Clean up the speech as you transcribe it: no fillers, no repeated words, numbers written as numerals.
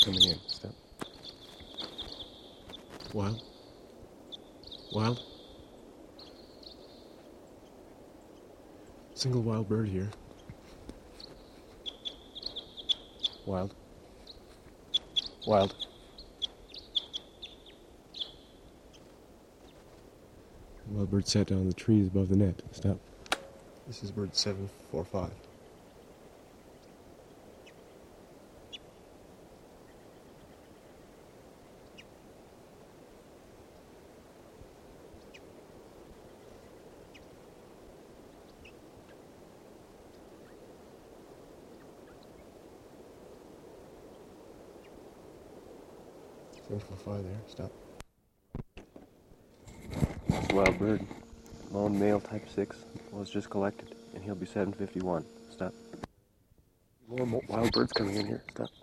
coming in. Stop. Wild. Wild. Single wild bird here. Wild. Wild. Wild bird sat down in the trees above the net. Stop. This is bird 745. There. Stop. Wild bird. Lone male type 6 was just collected, and he'll be 751. Stop. More wild birds coming in here. Stop.